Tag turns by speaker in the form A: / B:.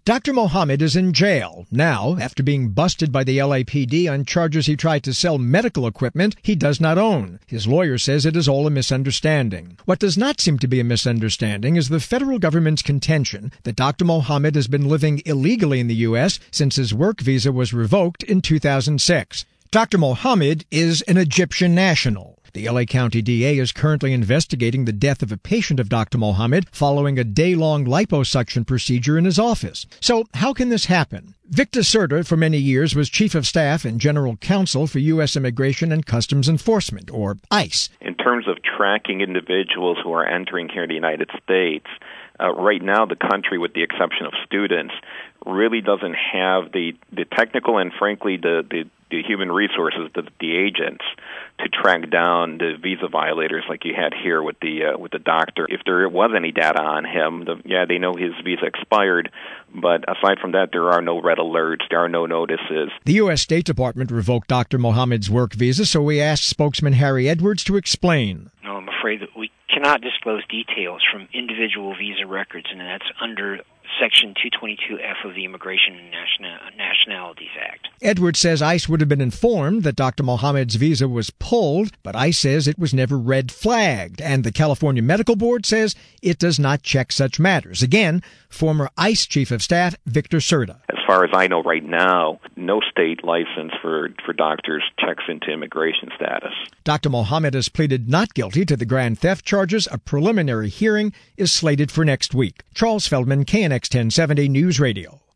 A: Dr. Mohammed is in jail now after being busted by the LAPD on charges he tried to sell medical equipment he does not own. His lawyer says it is all a misunderstanding. What does not seem to be a misunderstanding is the federal government's contention that Dr. Mohammed has been living illegally in the U.S. since his work visa was revoked in 2006. Dr. Mohammed is an Egyptian national. The LA County DA is currently investigating the death of a patient of Dr. Mohammed following a day-long liposuction procedure in his office. So how can this happen? Victor Serta, for many years, was Chief of Staff and General Counsel for U.S. Immigration and Customs Enforcement, or ICE.
B: In terms of tracking individuals who are entering here in the United States, right now the country, with the exception of students, really doesn't have the technical and, frankly, the human resources, the agents, to track down the visa violators like you had here with the doctor. If there was any data on him, they know his visa expired, but aside from that, there are no red alerts, there are no notices.
A: The U.S. State Department revoked Dr. Mohammed's work visa, so we asked spokesman Harry Edwards to explain.
C: No, I'm afraid that we cannot disclose details from individual visa records, and that's under Section 222F of the Immigration and Nationalities Act.
A: Edwards says ICE would have been informed that Dr. Mohammed's visa was pulled, but ICE says it was never red flagged, and the California Medical Board says it does not check such matters. Again, former ICE Chief of Staff Victor Serta.
B: As far as I know right now, no state license for doctors checks into immigration status.
A: Dr. Mohammed has pleaded not guilty to the grand theft charges. A preliminary hearing is slated for next week. Charles Feldman, KNX 1070 News Radio.